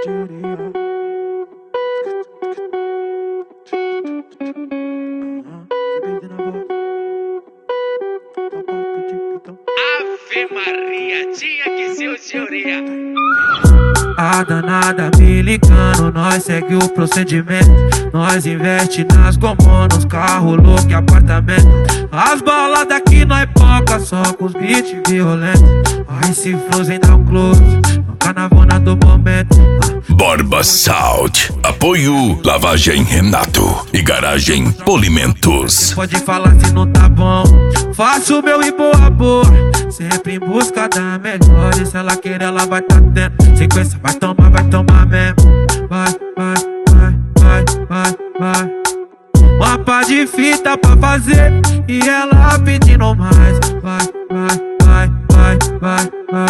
Ave Maria, tinha que ser o senhoria. A danada me ligando, nós segue o procedimento. Nós investe nas gomô, nos carros loucos e apartamento. As baladas aqui nós poca, só com os beats violentos. Aí se Frozen dá um close, no carnavona do momento. Borba Sound, apoio Lavagem Renato e Garagem Polimentos. Pode falar se não tá bom, faço o meu e boa boa. Sempre em busca da melhor, e se ela querer ela vai tá tendo. Sequência vai tomar mesmo. Vai, vai, vai, vai, vai, vai. Uma pá de fita pra fazer e ela pedindo mais. Vai, vai, vai, vai, vai,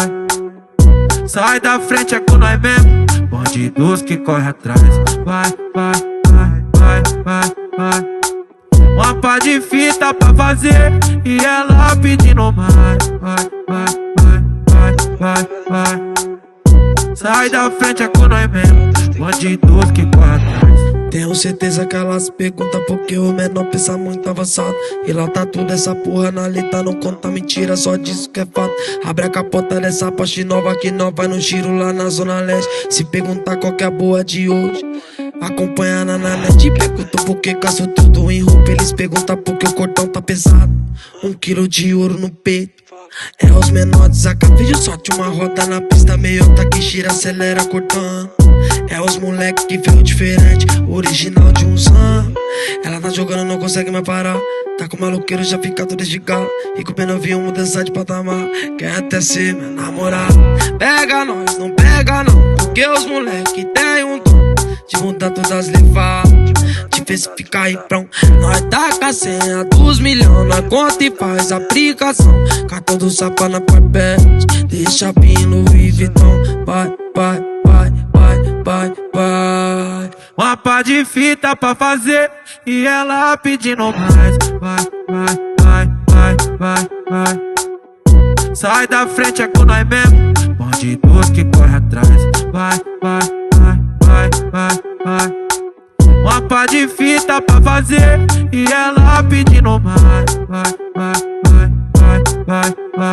vai. Sai da frente, é com nós mesmo. Bandidos que corre atrás. Vai, vai, vai, vai, vai, vai. Uma pá de fita pra fazer e ela pedindo mais. Vai, vai, vai, vai, vai, vai. Sai da frente, é com nós mesmo. Bandidos que corre atrás. Tenho certeza que elas perguntam porque o menor pensa muito avançado. E lá tá tudo essa porra na letra, não conta mentira, só diz que é fato. Abre a capota dessa Porsche nova que nós vai no giro lá na Zona Leste. Se perguntar qual que é a boa de hoje, acompanha na net. Perguntam por que caço tudo em roupa, eles perguntam por que o cordão tá pesado. 1 quilo de ouro no peito. É os menores, a vídeo sorte uma roda na pista, meiota que gira, acelera cortando. É os moleque que veio diferente, original de uns anos. Ela tá jogando, não consegue mais parar. Tá com maloqueiro, já fica tudo de galo. E com o novinho, mudança de patamar. Quer até ser meu namorado. Pega nós, não pega não, porque os moleque tem um dom de mudar todas as levadas, de ver se fica aí pronto. Nós tá com a senha dos milhões, nós conta e faz aplicação. Cartão do Sapa na Parbete, deixa pino Louis Vuitton. Vai, vai, vai, vai, vai, vai. Uma pá de fita pra fazer e ela pedindo mais. Vai, vai, vai, vai, vai, vai. Sai da frente, é com nós mesmo. Bandidos que corre atrás. Vai, vai, vai, vai, vai, vai. Uma pá de fita pra fazer e ela pedindo mais. Vai, vai, vai, vai, vai,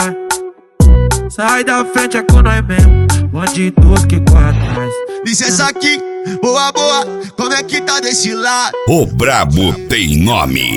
vai. Sai da frente, é com nós mesmo. Bandidos que corre atrás. Licença aqui, boa, boa, como é que tá desse lado? O brabo tem nome,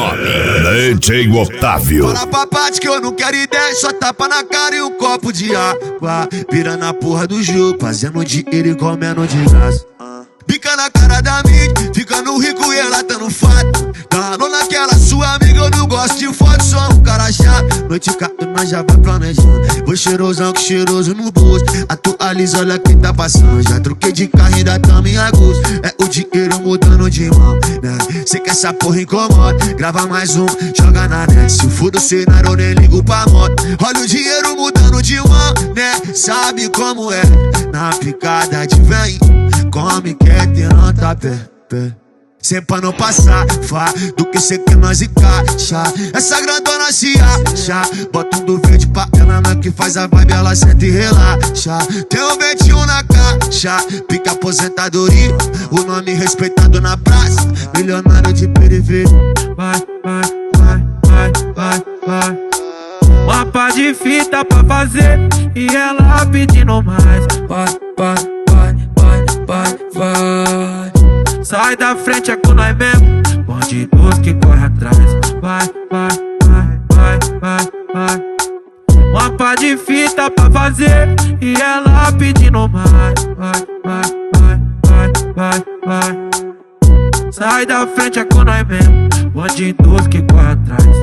DJ Otávio. Fala pra parte que eu não quero ideia, só tapa na cara e um copo de água. Virando a porra do jogo, fazendo dinheiro e comendo de graça. Pica na cara da mídia, ficando rico e ela tá no fato. Dando naquela sua amiga, eu não gosto de foto, sou um cara chato. Noite cato, nós já vai planejando. Vou cheirosão que cheiroso no bolso. Atualiza, olha quem tá passando. Já troquei de carro, ainda tamo em agosto. É o dinheiro mudando de mão, né? Cê que essa porra incomoda, grava mais um, joga na net. Se for do cenário, eu nem ligo pra moto. Olha o dinheiro mudando de mão, né? Sabe como é? Na picada de vem, come, quer ter nota pé. Cê pra não passar, fá, do que cê quer nós encaixa. Essa grandona se acha, bota um do verde pra ela, na que faz a vibe, ela senta e relaxa. Tem um 21 na caixa, pica aposentadoria, o nome respeitado na praça, milionário de periferia. Vai, vai, vai, vai, vai, vai. Uma pá de fita pra fazer e ela pedindo mais. Vai, vai, vai, vai, vai, vai. Sai da frente, é com nós mesmo. Bandidos que corre atrás. Vai, vai, vai, vai, vai, vai. Uma pá de fita pra fazer e ela pedindo mais. Vai, vai, vai, vai, vai, vai. Sai da frente, é com nós mesmo. Bandidos que corre atrás.